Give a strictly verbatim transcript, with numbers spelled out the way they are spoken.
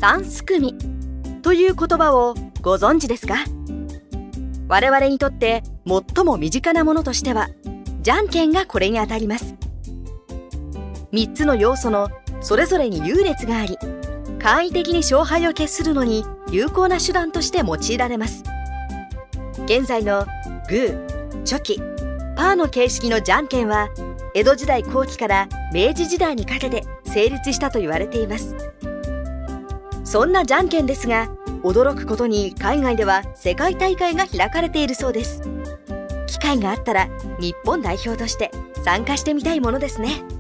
三すくみという言葉をご存知ですか？我々にとって最も身近なものとしては、じゃんけんがこれにあたります。みっつの要素のそれぞれに優劣があり、簡易的に勝敗を決するのに有効な手段として用いられます。現在のグー、チョキ、パーの形式のじゃんけんは、江戸時代後期から明治時代にかけて成立したと言われています。そんなじゃんけんですが、驚くことに海外では世界大会が開かれているそうです。機会があったら日本代表として参加してみたいものですね。